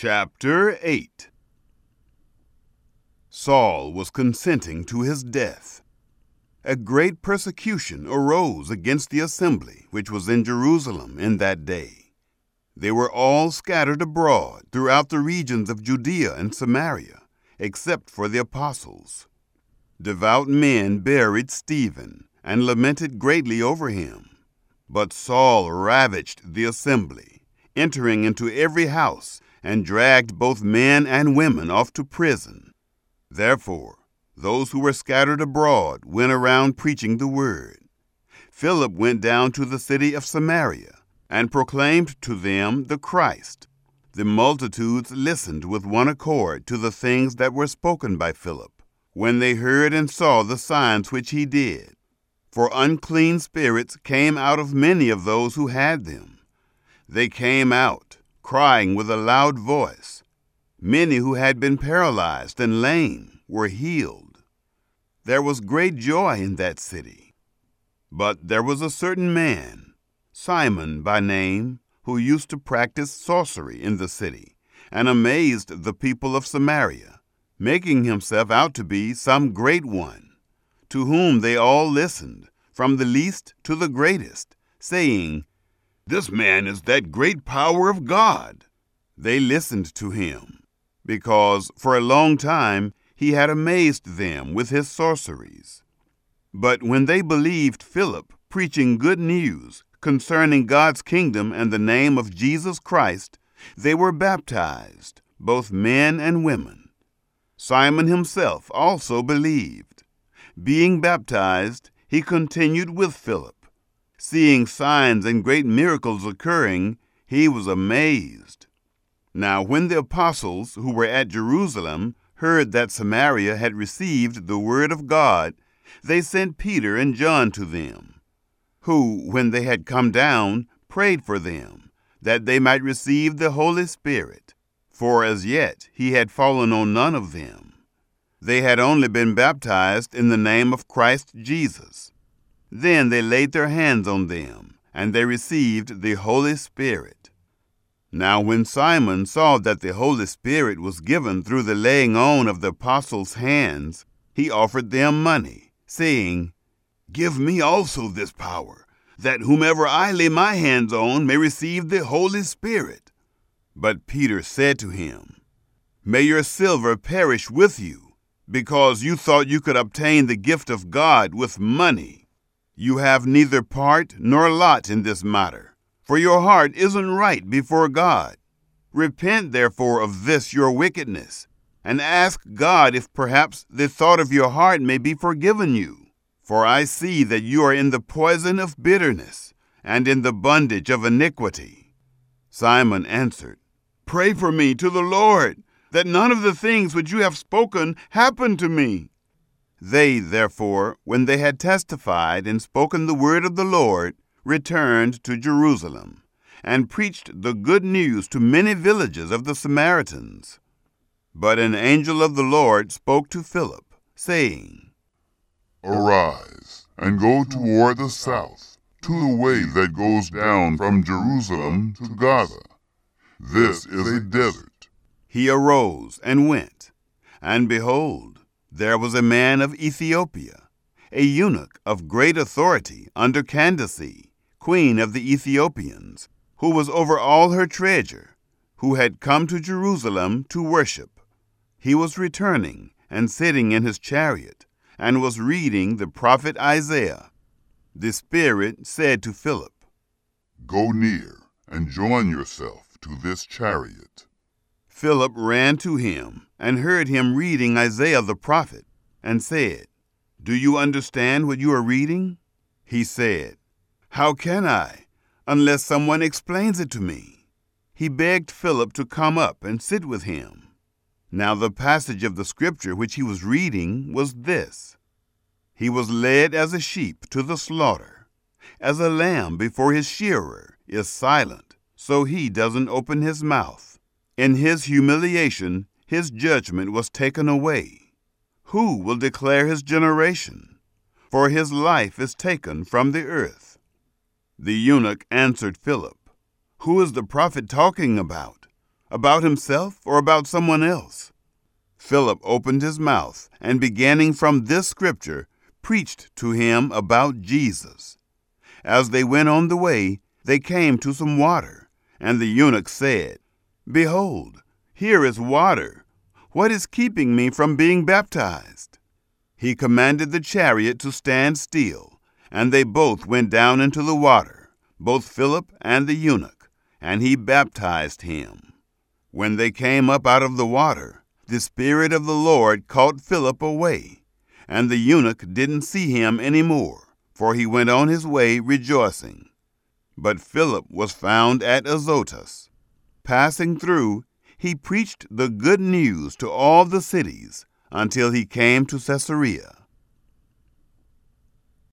Chapter 8. Saul was consenting to his death. A great persecution arose against the assembly which was in Jerusalem in that day. They were all scattered abroad throughout the regions of Judea and Samaria, except for the apostles. Devout men buried Stephen and lamented greatly over him. But Saul ravaged the assembly, entering into every house, and dragged both men and women off to prison. Therefore, those who were scattered abroad went around preaching the word. Philip went down to the city of Samaria and proclaimed to them the Christ. The multitudes listened with one accord to the things that were spoken by Philip, when they heard and saw the signs which he did. For unclean spirits came out of many of those who had them. They came out, crying with a loud voice. Many who had been paralyzed and lame were healed. There was great joy in that city. But there was a certain man, Simon by name, who used to practice sorcery in the city, and amazed the people of Samaria, making himself out to be some great one, to whom they all listened, from the least to the greatest, saying, "This man is that great power of God." They listened to him, because for a long time he had amazed them with his sorceries. But when they believed Philip preaching good news concerning God's kingdom and the name of Jesus Christ, they were baptized, both men and women. Simon himself also believed. Being baptized, he continued with Philip. Seeing signs and great miracles occurring, he was amazed. Now when the apostles who were at Jerusalem heard that Samaria had received the word of God, they sent Peter and John to them, who, when they had come down, prayed for them, that they might receive the Holy Spirit, for as yet he had fallen on none of them. They had only been baptized in the name of Christ Jesus. Then they laid their hands on them, and they received the Holy Spirit. Now when Simon saw that the Holy Spirit was given through the laying on of the apostles' hands, he offered them money, saying, "Give me also this power, that whomever I lay my hands on may receive the Holy Spirit." But Peter said to him, "May your silver perish with you, because you thought you could obtain the gift of God with money. You have neither part nor lot in this matter, for your heart isn't right before God. Repent therefore of this your wickedness, and ask God if perhaps the thought of your heart may be forgiven you. For I see that you are in the poison of bitterness, and in the bondage of iniquity." Simon answered, "Pray for me to the Lord, that none of the things which you have spoken happen to me." They, therefore, when they had testified and spoken the word of the Lord, returned to Jerusalem, and preached the good news to many villages of the Samaritans. But an angel of the Lord spoke to Philip, saying, "Arise, and go toward the south, to the way that goes down from Jerusalem to Gaza. This is a desert." He arose and went, and behold, there was a man of Ethiopia, a eunuch of great authority under Candace, queen of the Ethiopians, who was over all her treasure, who had come to Jerusalem to worship. He was returning and sitting in his chariot, and was reading the prophet Isaiah. The Spirit said to Philip, "Go near and join yourself to this chariot." Philip ran to him and heard him reading Isaiah the prophet, and said, "Do you understand what you are reading?" He said, "How can I, unless someone explains it to me?" He begged Philip to come up and sit with him. Now the passage of the scripture which he was reading was this: "He was led as a sheep to the slaughter. As a lamb before his shearer is silent, so he doesn't open his mouth. In his humiliation, his judgment was taken away. Who will declare his generation? For his life is taken from the earth." The eunuch answered Philip, "Who is the prophet talking about? About himself or about someone else? Philip opened his mouth and, beginning from this scripture, preached to him about Jesus. As they went on the way, they came to some water, and the eunuch said, "Behold, here is water. What is keeping me from being baptized?" He commanded the chariot to stand still, and they both went down into the water, both Philip and the eunuch, and he baptized him. When they came up out of the water, the Spirit of the Lord caught Philip away, and the eunuch didn't see him any more, for he went on his way rejoicing. But Philip was found at Azotus. Passing through, he preached the good news to all the cities until he came to Caesarea.